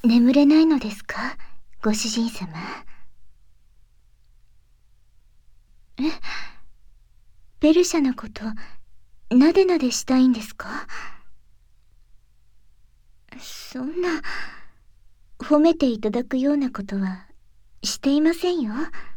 眠れないのですか、ご主人様。ペルシャのことなでなでしたいんですか？そんな褒めていただくようなことはしていませんよ。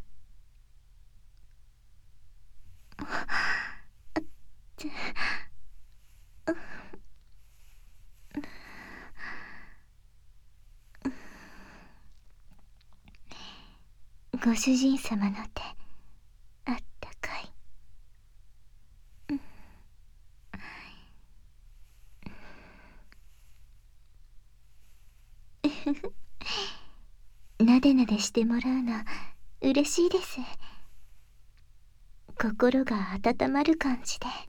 ご主人様の手、あったかい。なでなでしてもらうの嬉しいです。心が温まる感じで。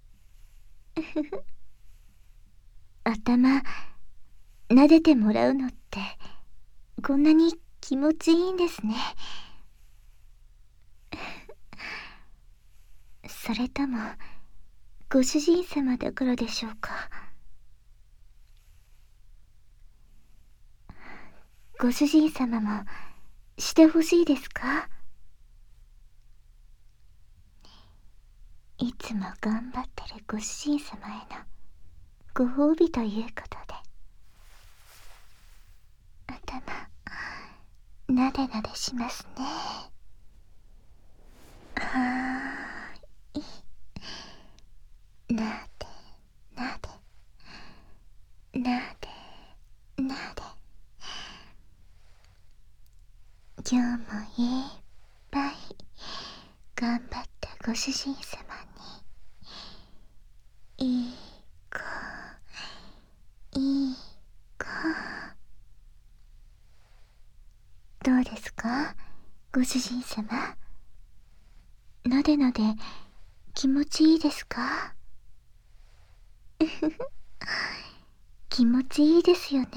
頭撫でてもらうのってこんなに気持ちいいんですね。それともご主人様だからでしょうか。ご主人様もしてほしいですか？いつも頑張ってるご主人様へのご褒美ということで、頭なでなでしますね。はーい。なでなでなでなで。今日もいっぱい頑張ったご主人様にいい子いい子。どうですか、ご主人様。なでなで気持ちいいですか？気持ちいいですよね。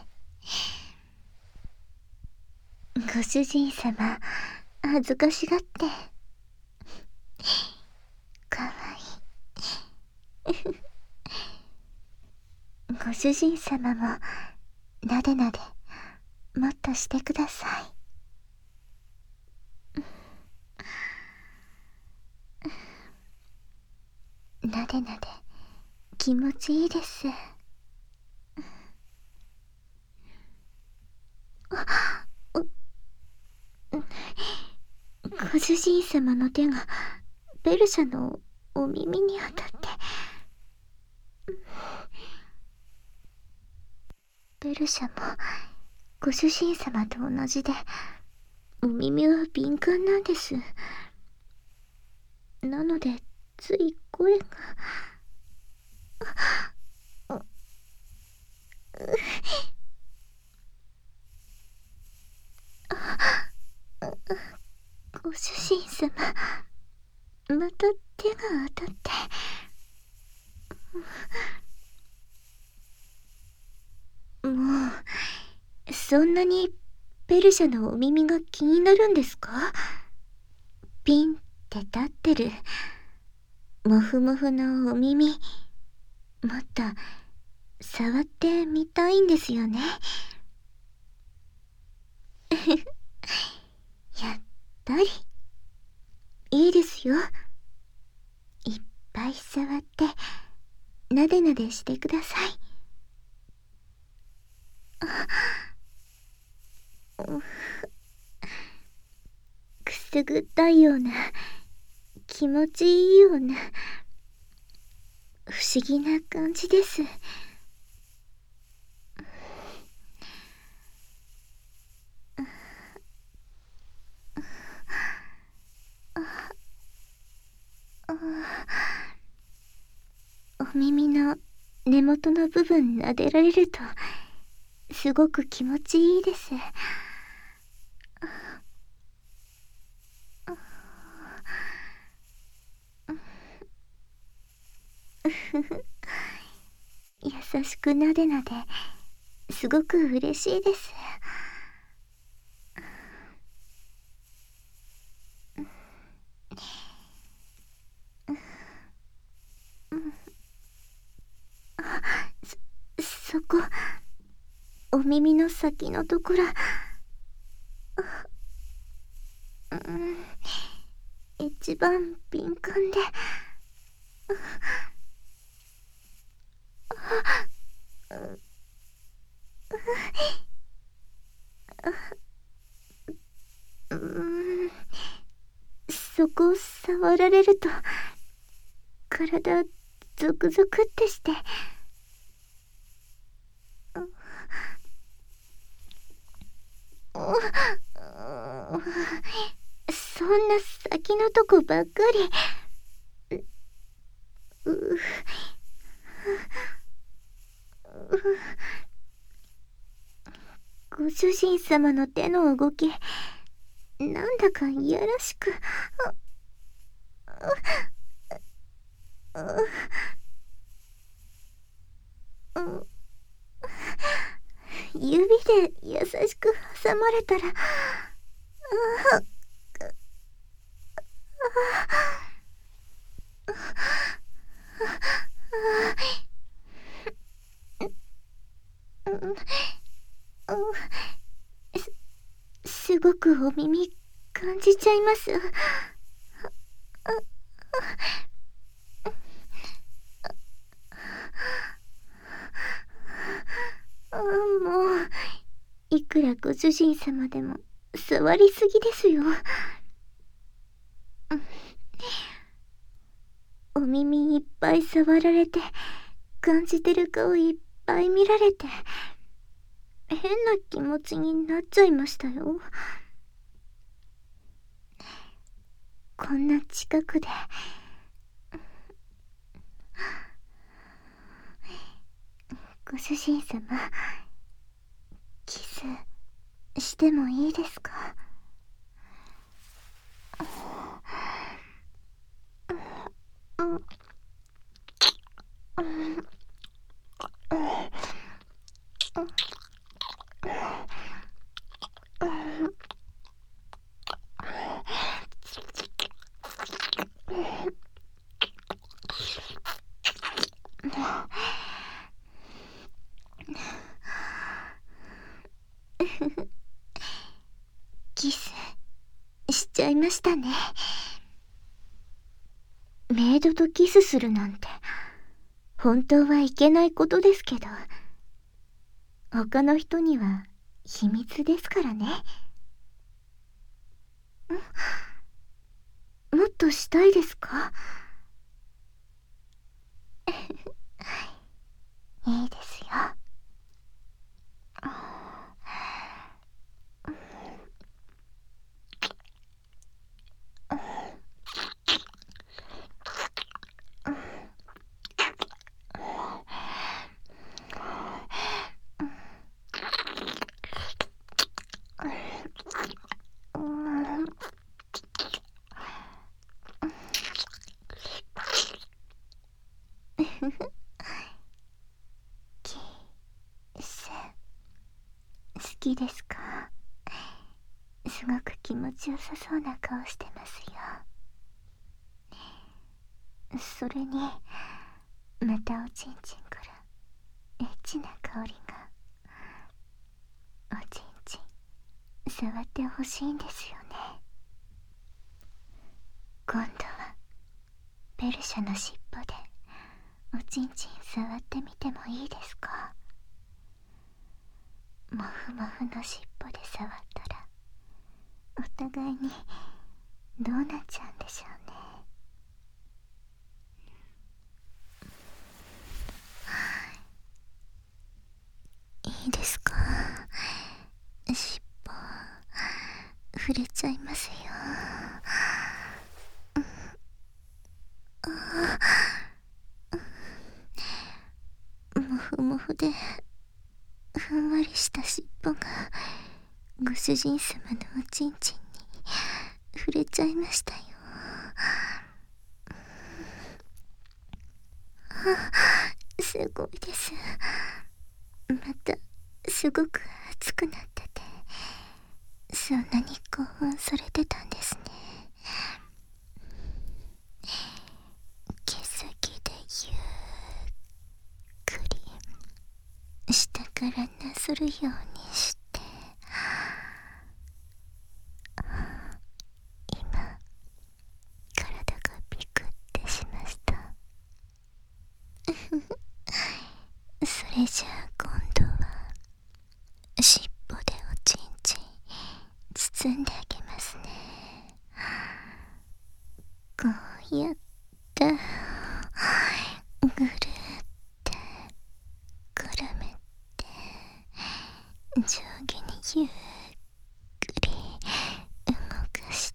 ご主人様恥ずかしがってかわいい。ご主人様もなでなでもっとしてください。なでなで気持ちいいです。ご主人様の手がベルシャのお耳に当たって。ベルシャもご主人様と同じでお耳は敏感なんです。なのでつい声が。ご主人様、また手が当たって。もうそんなにペルシャのお耳が気になるんですか？ピンって立ってるモフモフのお耳、もっと触ってみたいんですよね。やっぱりいいですよ。いっぱい触ってなでなでしてください。くすぐったいような気持ちいいような不思議な感じです。お耳の根元の部分撫でられるとすごく気持ちいいです。優しくなでなですごく嬉しいです。そこお耳の先のところ、一番敏感で、そこを触られると体ゾクゾクってして、そんな先のとこばっかり。ご主人様の手の動き、なんだかいやらしく。指で優しく挟まれたら、すごくお耳感じちゃいます。もういくらご主人様でも触りすぎですよ。お耳いっぱい触られて、感じてる顔いっぱい見られて、変な気持ちになっちゃいましたよ。こんな近くでご主人様、キスしてもいいですか？キスしちゃいましたね。メイドとキスするなんて本当はいけないことですけど、他の人には秘密ですからね。もっとしたいですか？いいですよ。キス好きですか？すごく気持ちよさそうな顔してますよ。それにまたおちんちんからエッチな香りが。おちんちん触ってほしいんですよね。今度はペルシャの尻尾でおちんちん触ってみてもいいですか？もふもふの尻尾で触ったらお互いにどうなっちゃうんでしょうね。いいですか？尻尾触れちゃいますよ。もふもふでふんわりした尻尾がご主人様のおちんちんに触れちゃいましたよ。すごいです。またすごく熱くなってて、そんなに興奮されてたんですね。毛先でゆっくり下かからなするようにして、今体がビクってしました。それじゃあ今度は尻尾でおちんちん包んであげますね。こうやってぐるって絡めて上下にゆっくり動かして、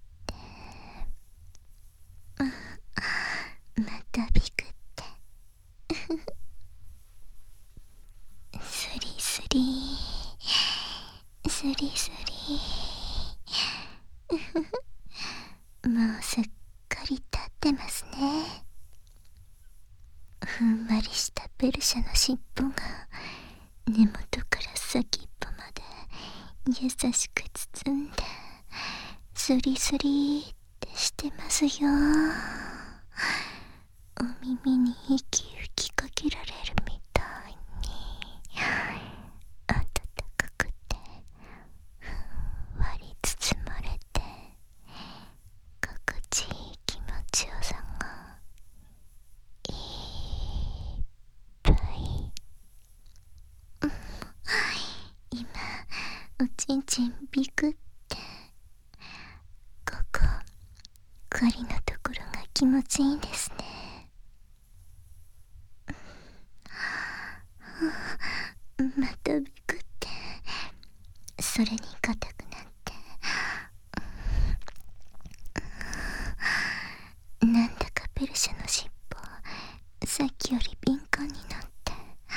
またビクってスリスリスリスリ、もうすっかり立ってますね。ふんわりしたペルシャの尻尾が根元から先っぽまで優しく包んでスリスリってしてますよ。お耳に息吹きかけられるみたいに暖かくてふんわり包まれて心地いい気持ちよさがいっぱい。今おちんちんビクってここ針のところが気持ちいいんですね。またビクってそれに硬くなって、なんだかペルシャの尻尾さっきより敏感になって、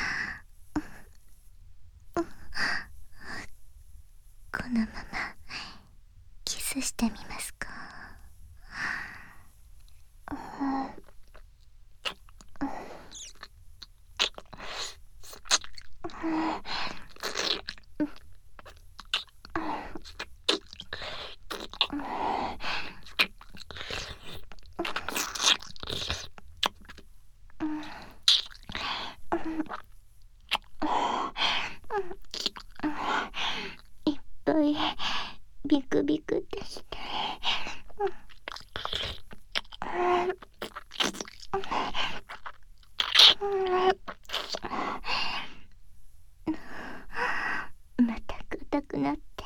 このままキスしてみますか。いっぱいビクビクってして、また硬くなって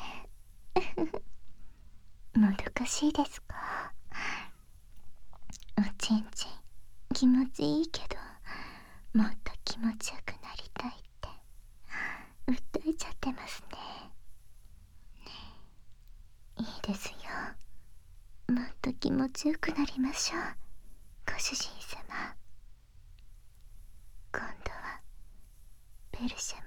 もどかしいですか。おちんちん気持ちいいけどもっと気持ちよくなりたいって訴えちゃってますね。いいですよ、もっと気持ちよくなりましょう。ご主人様、今度はペルシャ